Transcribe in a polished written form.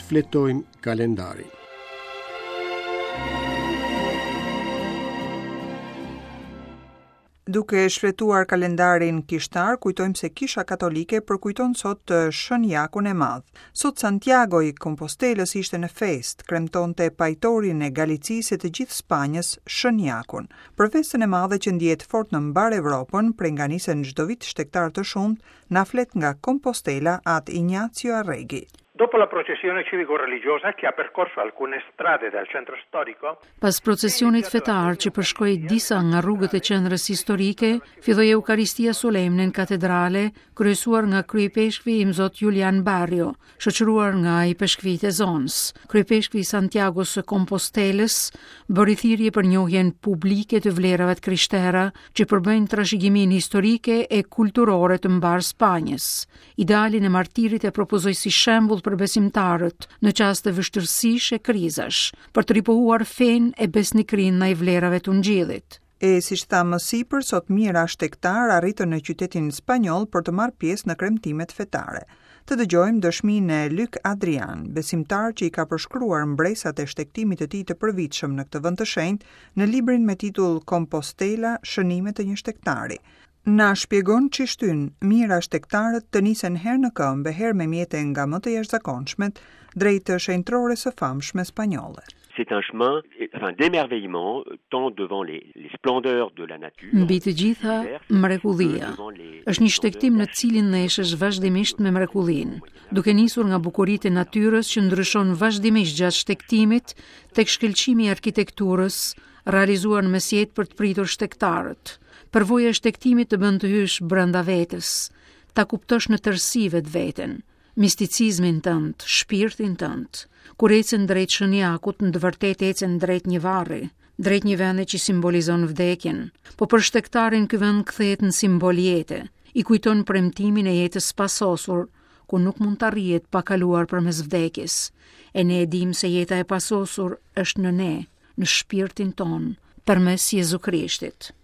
fletojmë kalendarin. Duke shfletuar kalendarin kishtar, kujtojmë se Kisha Katolike përkujton sot Shënjakun e Madh. Sot Santiago i Kompostelës ishte në fest, kremtonte pajtorin e Galicisë e të gjithë Spanjës, Shënjakun. Për festën e madhe që ndjehet fort në mbar Evropën, prenganisen çdo vit shtektar të shumt, na flet nga Compostela ad Ignacio Arregui. Dopo la processione civico-religiosa che ha percorso alcune strade del centro storico, pas procesionit fetar që përshkoi disa nga rrugët e qendrës historike, filloi Eukaristia solemne në katedrale, kryesuar nga kryepeshkvi i Mzot Julian Barrio, shoqëruar nga i peshkvit e zonës. Kryepeshkvi Santiago së Kompostelës bëri thirrje për njohjen publike të vlerave të krishtere që përbëjnë trashëgimin historike e kulturore të mbar Spanjës. Idealin e martirit e propozoi si shembull për besimtarët në çast të vështirësish e krizash, për të ripohuar fen e besnikrin ndaj vlerave të Ungjillit. E si që tha më sipër, sot mijëra shtektar arritën në qytetin spanjoll për të marrë pjesë në kremtimet fetare. Të dëgjojmë dëshminë e Luc Adrian, besimtar që i ka përshkruar mbresat e shtektimit të tij të përvitshëm në këtë vend të shenjtë në librin me titull Compostela, shënimet të një shtektari. Na shpjegon që shtyn mijëra shtektarët të nisen herë në këmbë, herë me mjete nga më të jashtëzakonshmet drejt shenjtrore së famshme spanjolle. C'est un chemin, d'émerveillement, tant devant les splendeurs de la nature. Mbi të gjitha, mrekullia. Është një shtektim në cilin neshesh vazhdimisht me mrekullinë, duke nisur nga bukuritë e natyrës që ndryshon vazhdimisht gjatë shtektimit tek shkëlqimi i arkitekturës, realizuar në mesjet për të pritur shtektarët. Përvoja e shtektimit të bën të hysh brenda vetes, ta kuptosh në tërësi vetveten, misticizmin tënd, shpirtin tënd. Kur ecën drejt Shënjakut, në të vërtetë ecën drejt një varri, drejt një vendi që simbolizon vdekjen. Po për shtektarin ky vend kthehet në simbol jete, i kujton premtimin e jetës pasosur, ku nuk mund të arrihet pa kaluar përmes vdekjes. E ne e dim se jeta e pasosur është në ne, në shpirtin ton, përmes Jezu Krishtit.